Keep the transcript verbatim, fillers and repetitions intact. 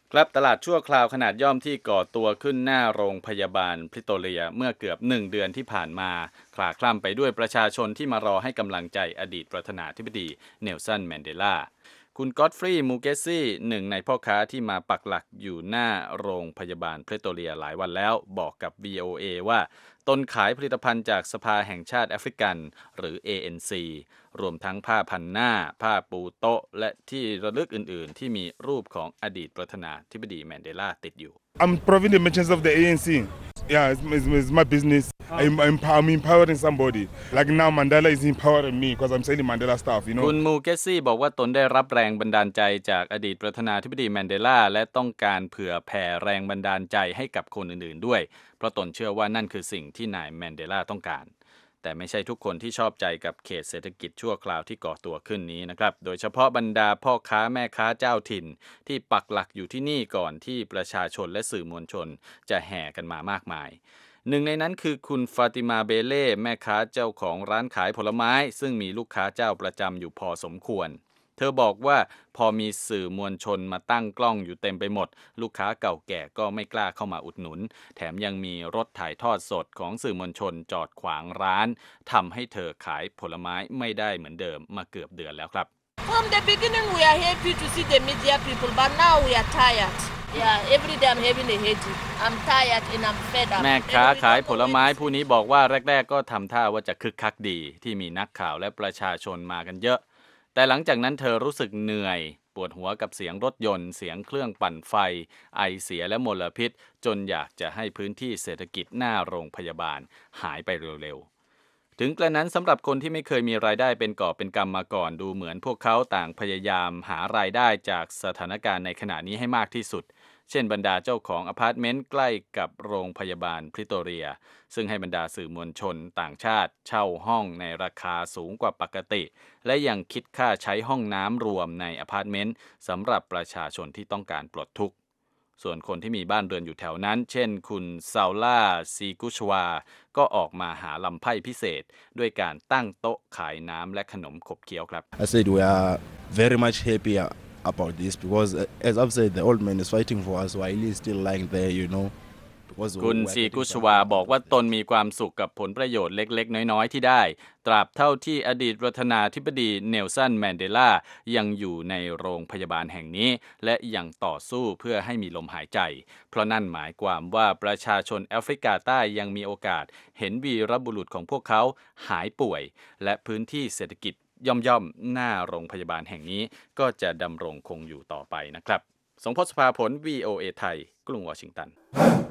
ครับตลาดชั่วคราวขนาดย่อมที่ก่อตัวขึ้นหน้าโรงพยาบาลพริโตเรียเมื่อเกือบหนึ่งเดือนที่ผ่านมาคลาคล่ำไปด้วยประชาชนที่มารอให้กำลังใจอดีตประธานาธิบดีเนลสันแมนเดลาคุณก็อตฟรีย์มูเกสซี่หนึ่งในพ่อค้าที่มาปักหลักอยู่หน้าโรงพยาบาลพริโตเรียหลายวันแล้วบอกกับ วี โอ เอ ว่าตนขายผลิตภัณฑ์จากสภาแห่งชาติแอฟริกันหรือ เอ เอ็น ซี รวมทั้งผ้าพันหน้าผ้าปูโต๊ะและที่ระลึกอื่นๆที่มีรูปของอดีตประธานาธิบดีแมนเดลาติดอยู่ I'm providing the merchants of the เอ เอ็น ซี Yeah, it's, it's, it's my business. I'm, I'm, I'm empowering somebody. Like now, Mandela is empowering me because I'm selling Mandela stuff, you know. คุณมูเกสซี่บอกว่าตนได้รับแรงบันดาลใจจากอดีตประธานาธิบดีแมนเดลาและต้องการเผื่อแผ่แรงบันดาลใจให้กับคนอื่นๆด้วยเพราะตนเชื่อว่านั่นคือสิ่งที่นายแมนเดลาต้องการแต่ไม่ใช่ทุกคนที่ชอบใจกับเขตเศรษฐกิจชั่วคราวที่ก่อตัวขึ้นนี้นะครับโดยเฉพาะบรรดาพ่อค้าแม่ค้าเจ้าถิ่นที่ปักหลักอยู่ที่นี่ก่อนที่ประชาชนและสื่อมวลชนจะแห่กันมามากมายหนึ่งในนั้นคือคุณฟาติมาเบเล่แม่ค้าเจ้าของร้านขายผลไม้ซึ่งมีลูกค้าเจ้าประจำอยู่พอสมควรเธอบอกว่าพอมีสื่อมวลชนมาตั้งกล้องอยู่เต็มไปหมดลูกค้าเก่าแก่ก็ไม่กล้าเข้ามาอุดหนุนแถมยังมีรถถ่ายทอดสดของสื่อมวลชนจอดขวางร้านทำให้เธอขายผลไม้ไม่ได้เหมือนเดิมมาเกือบเดือนแล้วครับ From the beginning we are happy to see the media people but now we are tired Yeah every day I'm having a headache I'm tired and I'm fed up แม่ค้าขายผลไม้ผู้นี้บอกว่าแรกๆก็ทำท่าว่าจะคึกคักดีที่มีนักข่าวและประชาชนมากันเยอะแต่หลังจากนั้นเธอรู้สึกเหนื่อยปวดหัวกับเสียงรถยนต์เสียงเครื่องปั่นไฟไอเสียและมลพิษจนอยากจะให้พื้นที่เศรษฐกิจหน้าโรงพยาบาลหายไปเร็วๆถึงกระนั้นสำหรับคนที่ไม่เคยมีรายได้เป็นก่อบเป็นกำมาก่อนดูเหมือนพวกเขาต่างพยายามหารายได้จากสถานการณ์ในขณะนี้ให้มากที่สุดเช่นบรรดาเจ้าของอพาร์ตเมนต์ใกล้กับโรงพยาบาลพริโตเรียซึ่งให้บรรดาสื่อมวลชนต่างชาติเช่าห้องในราคาสูงกว่าปกติและยังคิดค่าใช้ห้องน้ำรวมในอพาร์ตเมนต์สำหรับประชาชนที่ต้องการปลดทุกข์ส่วนคนที่มีบ้านเรือนอยู่แถวนั้นเช่นคุณซาล่าซีกุชวาก็ออกมาหาลำไพ่พิเศษด้วยการตั้งโต๊ะขายน้ำและขนมขบเคี้ยวครับ I said we are very much happy about this because as I've said the old man is fighting for us while he's still lying there you know คุณซีกุชวาบอกว่าตนมีความสุขกับผลประโยชน์เล็กๆน้อยๆที่ได้ตราบเท่าที่อดีตประธานาธิบดีเนลสันแมนเดลายังอยู่ในโรงพยาบาลแห่งนี้และยังต่อสู้เพื่อให้มีลมหายใจเพราะนั่นหมายความว่าประชาชนแอฟริกาใต้ยังมีโอกาสเห็นวีรบุรุษของพวกเขาหายป่วยและพื้นที่เศรษฐกิจย่อมๆหน้าโรงพยาบาลแห่งนี้ก็จะดำรงคงอยู่ต่อไปนะครับสงพจน์ สภาผล วี โอ เอ ไทยกรุงวอชิงตัน